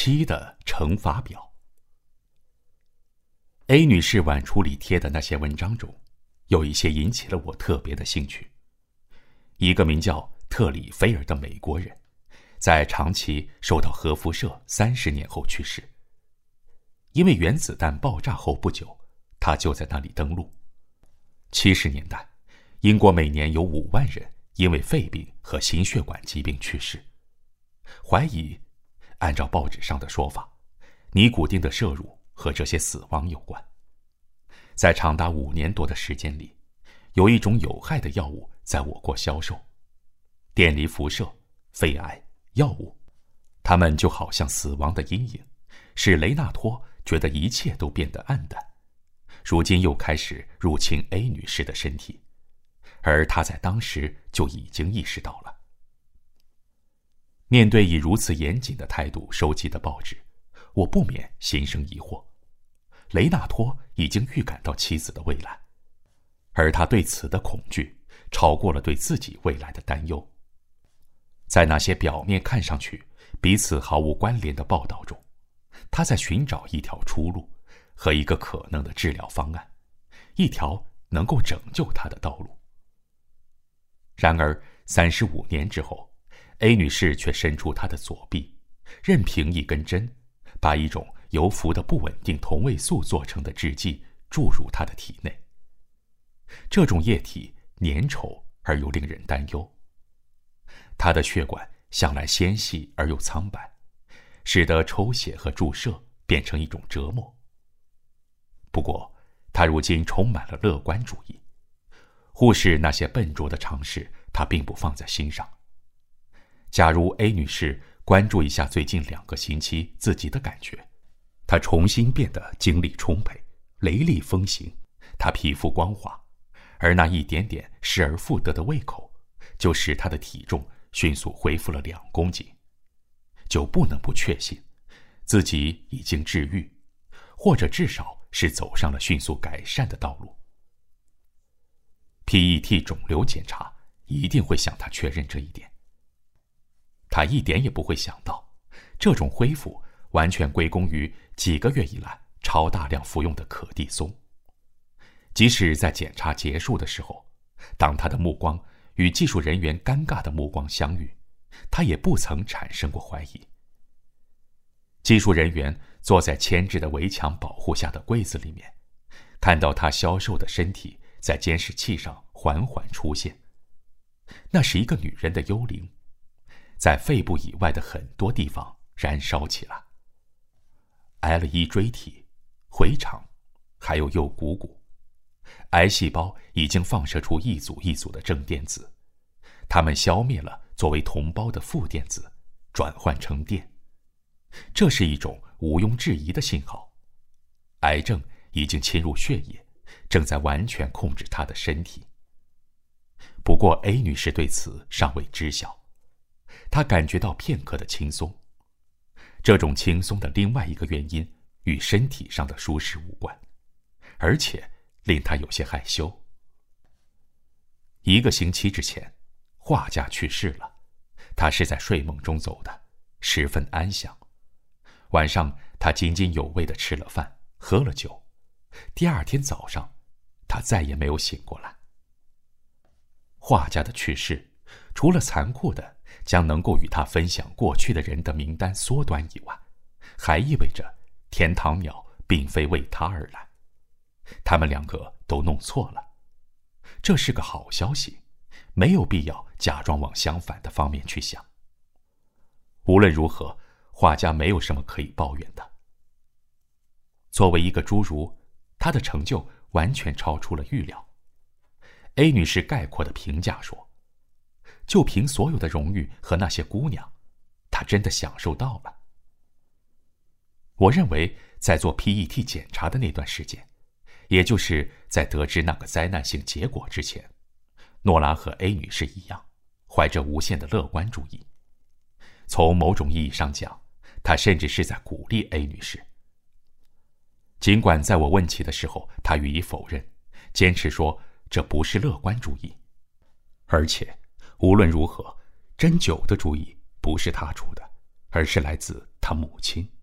7的乘法表。A 女士晚出里贴的那些文章中，有一些引起了我特别的兴趣。一个名叫特里菲尔的美国人，在长期受到核辐射30年后去世。因为原子弹爆炸后不久，他就在那里登陆。70年代，英国每年有5万人因为肺病和心血管疾病去世。怀疑，按照报纸上的说法，尼古丁的摄入和这些死亡有关。在长达5年多的时间里，有一种有害的药物在我国销售，电离辐射、肺癌、药物，它们就好像死亡的阴影，使雷纳托觉得一切都变得暗淡。如今又开始入侵 A 女士的身体，而她在当时就已经意识到了。面对以如此严谨的态度收集的报纸，我不免心生疑惑。雷纳托已经预感到妻子的未来，而他对此的恐惧超过了对自己未来的担忧。在那些表面看上去彼此毫无关联的报道中，他在寻找一条出路和一个可能的治疗方案，一条能够拯救他的道路。然而35年之后，A 女士却伸出她的左臂，任凭一根针把一种由氟的不稳定同位素做成的制剂注入她的体内。这种液体粘稠而又令人担忧。她的血管向来纤细而又苍白，使得抽血和注射变成一种折磨。不过，她如今充满了乐观主义，忽视那些笨拙的常识，她并不放在心上。假如 A 女士关注一下最近2个星期自己的感觉，她重新变得精力充沛，雷厉风行，她皮肤光滑，而那一点点失而复得的胃口，就使她的体重迅速恢复了2公斤，就不能不确信自己已经治愈，或者至少是走上了迅速改善的道路。PET 肿瘤检查一定会向她确认这一点。他一点也不会想到，这种恢复完全归功于几个月以来超大量服用的可地松。即使在检查结束的时候，当他的目光与技术人员尴尬的目光相遇，他也不曾产生过怀疑。技术人员坐在牵制的围墙保护下的柜子里面，看到他消瘦的身体在监视器上缓缓出现。那是一个女人的幽灵，在肺部以外的很多地方燃烧起来。L1 锥体、回肠，还有右股骨，癌细胞已经放射出一组一组的正电子，它们消灭了作为同胞的负电子，转换成电。这是一种毋庸置疑的信号，癌症已经侵入血液，正在完全控制她的身体。不过 A 女士对此尚未知晓，她感觉到片刻的轻松。这种轻松的另外一个原因与身体上的舒适无关，而且令她有些害羞。1个星期之前，画家去世了，他是在睡梦中走的，十分安详。晚上，他津津有味地吃了饭，喝了酒。第2天早上，他再也没有醒过来。画家的去世，除了残酷的将能够与他分享过去的人的名单缩短以外，还意味着天堂鸟并非为他而来，他们2个都弄错了。这是个好消息，没有必要假装往相反的方面去想。无论如何，画家没有什么可以抱怨的。作为一个侏儒，他的成就完全超出了预料。A 女士概括地评价说，就凭所有的荣誉和那些姑娘，她真的享受到了。我认为在做 PET 检查的那段时间，也就是在得知那个灾难性结果之前，诺拉和 A 女士一样，怀着无限的乐观主义。从某种意义上讲，她甚至是在鼓励 A 女士。尽管在我问起的时候，她予以否认，坚持说这不是乐观主义。而且无论如何，针灸的主意不是她出的，而是来自她母亲。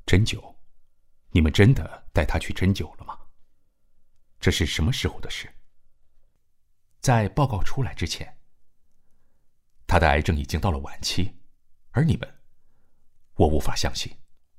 针灸？你们真的带他去针灸了吗？这是什么时候的事？在报告出来之前。他的癌症已经到了晚期，而你们，我无法相信。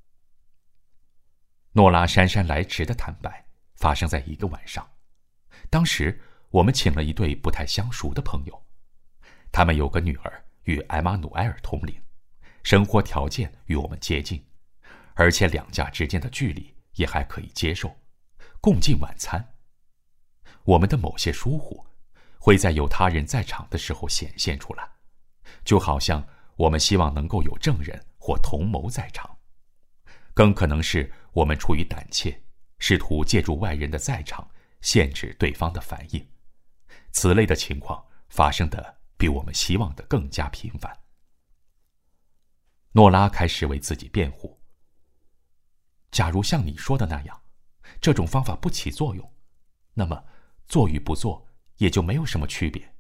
诺拉姗姗来迟的坦白发生在一个晚上，当时我们请了一对不太相熟的朋友，他们有个女儿与埃马努埃尔同龄，生活条件与我们接近，而且两家之间的距离也还可以接受，共进晚餐。我们的某些疏忽会在有他人在场的时候显现出来，就好像我们希望能够有证人或同谋在场，更可能是我们出于胆怯，试图借助外人的在场限制对方的反应。此类的情况发生的比我们希望的更加频繁。诺拉开始为自己辩护。假如像你说的那样，这种方法不起作用，那么做与不做也就没有什么区别。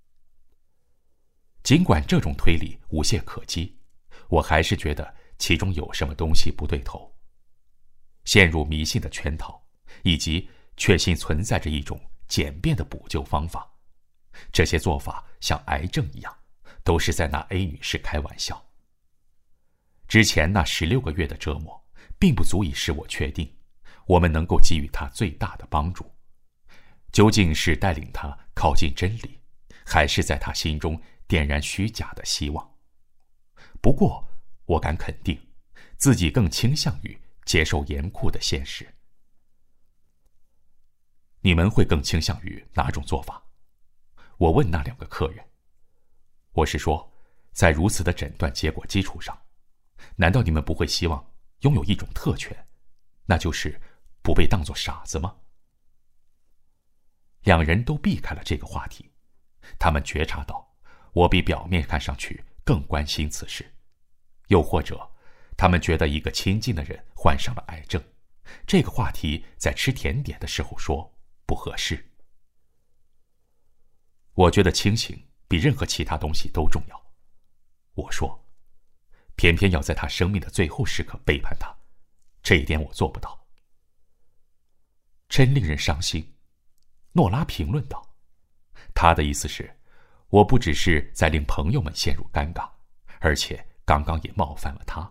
尽管这种推理无懈可击，我还是觉得其中有什么东西不对头。陷入迷信的圈套，以及确信存在着一种简便的补救方法，这些做法像癌症一样，都是在拿 A 女士开玩笑。之前那16个月的折磨，并不足以使我确定，我们能够给予她最大的帮助。究竟是带领她靠近真理，还是在她心中点燃虚假的希望？不过，我敢肯定，自己更倾向于接受严酷的现实。你们会更倾向于哪种做法？我问那2个客人。我是说，在如此的诊断结果基础上，难道你们不会希望拥有一种特权，那就是不被当作傻子吗？两人都避开了这个话题，他们觉察到我比表面看上去更关心此事，又或者他们觉得一个亲近的人患上了癌症，这个话题在吃甜点的时候说不合适。我觉得清醒比任何其他东西都重要，我说，偏偏要在他生命的最后时刻背叛他，这一点我做不到。真令人伤心，诺拉评论道。他的意思是，我不只是在令朋友们陷入尴尬，而且刚刚也冒犯了他。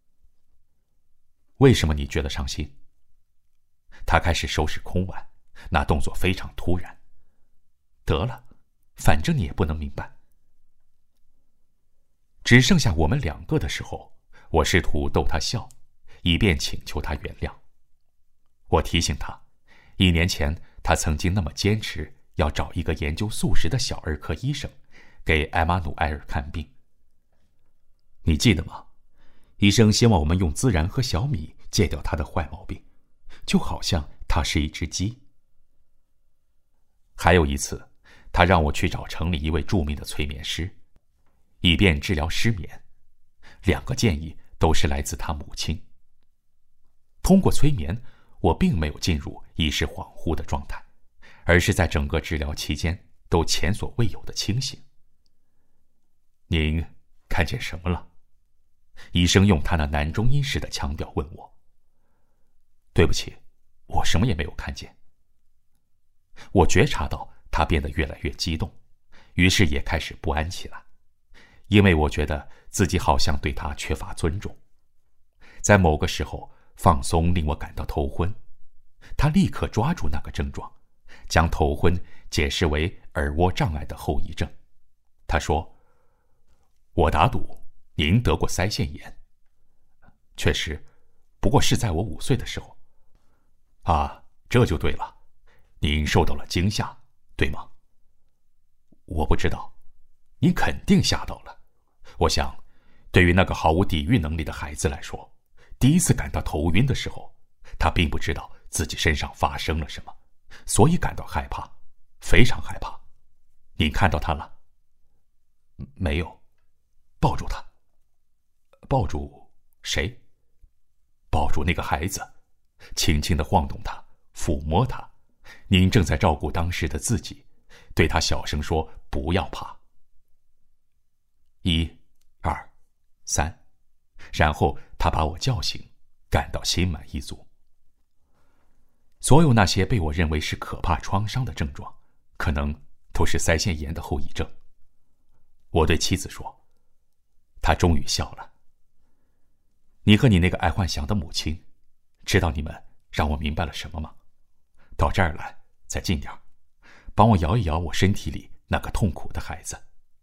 为什么你觉得伤心？他开始收拾空碗，那动作非常突然。得了，反正你也不能明白。只剩下我们2个的时候，我试图逗他笑，以便请求他原谅。我提醒他，1年前他曾经那么坚持要找一个研究素食的小儿科医生给埃马努埃尔看病。你记得吗？医生希望我们用孜然和小米戒掉他的坏毛病，就好像他是一只鸡。还有一次，他让我去找城里一位著名的催眠师，以便治疗失眠。2个建议都是来自他母亲。通过催眠，我并没有进入意识恍惚的状态，而是在整个治疗期间都前所未有的清醒。您看见什么了？医生用他那男中音式的腔调问我。对不起，我什么也没有看见。我觉察到他变得越来越激动，于是也开始不安起来，因为我觉得自己好像对他缺乏尊重。在某个时候，放松令我感到头昏。他立刻抓住那个症状，将头昏解释为耳蜗障碍的后遗症。他说，我打赌您得过腮腺炎。确实，不过是在我5岁的时候。啊，这就对了，您受到了惊吓，对吗？我不知道，您肯定吓到了。我想，对于那个毫无抵御能力的孩子来说，第一次感到头晕的时候，他并不知道自己身上发生了什么，所以感到害怕，非常害怕。您看到他了？没有。抱住他。抱住谁？抱住那个孩子，轻轻地晃动他，抚摸他。您正在照顾当时的自己，对他小声说，不要怕。1、2、3，然后他把我叫醒， 感到心满意足。所有那些被我认为是可怕创伤的症状，可能都是腮腺炎的后遗症。我对妻子说，她终于笑了。你和你那个爱幻想的母亲，知道你们让我明白了什么吗？到这儿来，再近点儿，帮我摇一摇我身体里那个痛苦的孩子。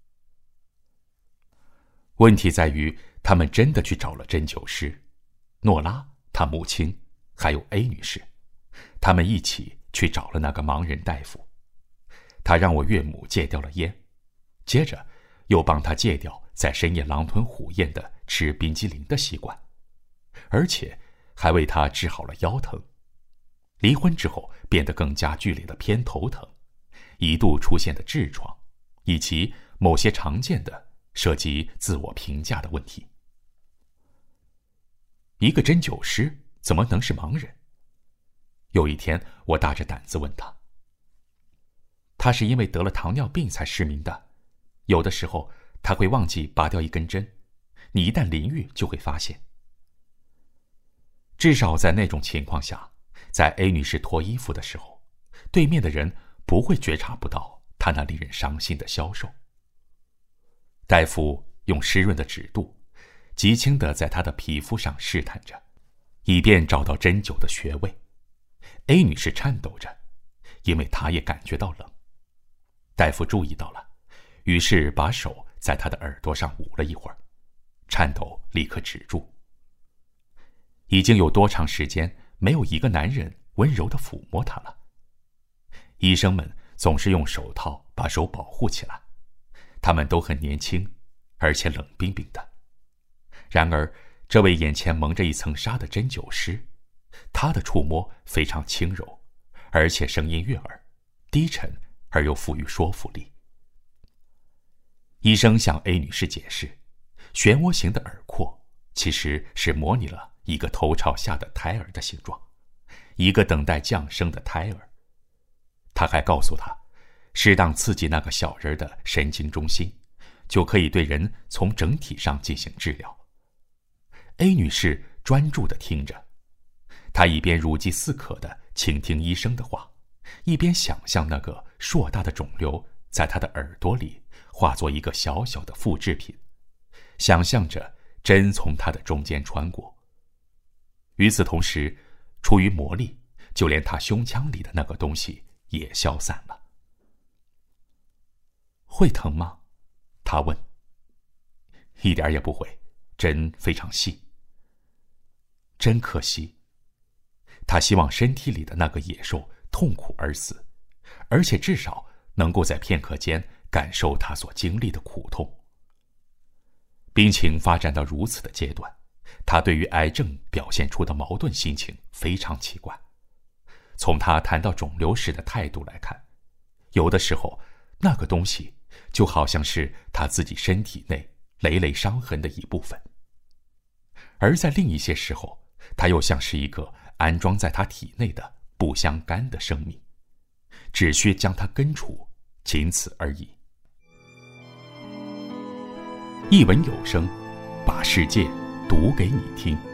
问题在于，他们真的去找了针灸师，诺拉、她母亲，还有 A 女士，他们一起去找了那个盲人大夫。他让我岳母戒掉了烟，接着又帮他戒掉在深夜狼吞虎咽的吃冰激凌的习惯，而且还为他治好了腰疼。离婚之后变得更加剧烈的偏头疼，一度出现的痔疮，以及某些常见的涉及自我评价的问题。一个针灸师怎么能是盲人？有一天，我大着胆子问他：“他是因为得了糖尿病才失明的，有的时候他会忘记拔掉一根针，你一旦淋浴就会发现。”至少在那种情况下，在 A 女士脱衣服的时候，对面的人不会觉察不到她那令人伤心的消瘦。大夫用湿润的指肚，极轻地在她的皮肤上试探着，以便找到针灸的穴位。A 女士颤抖着，因为她也感觉到冷。大夫注意到了，于是把手在她的耳朵上捂了一会儿，颤抖立刻止住。已经有多长时间没有一个男人温柔地抚摸她了？医生们总是用手套把手保护起来，他们都很年轻，而且冷冰冰的。然而，这位眼前蒙着一层纱的针灸师，他的触摸非常轻柔，而且声音悦耳，低沉而又富于说服力。医生向 A 女士解释，漩涡形的耳廓其实是模拟了一个头朝下的胎儿的形状，一个等待降生的胎儿。他还告诉他，适当刺激那个小人的神经中心，就可以对人从整体上进行治疗。A 女士专注地听着，她一边如饥似渴地倾听医生的话，一边想象那个硕大的肿瘤在她的耳朵里化作一个小小的复制品，想象着针从她的中间穿过。与此同时，出于魔力，就连她胸腔里的那个东西也消散了。会疼吗？她问。一点也不会，针非常细。真可惜。她希望身体里的那个野兽痛苦而死，而且至少能够在片刻间感受她所经历的苦痛。病情发展到如此的阶段，她对于癌症表现出的矛盾心情非常奇怪。从她谈到肿瘤时的态度来看，有的时候那个东西就好像是她自己身体内累累伤痕的一部分，而在另一些时候，它又像是一个安装在她体内的不相干的生命，只需将它根除，仅此而已。一文有声，把世界读给你听。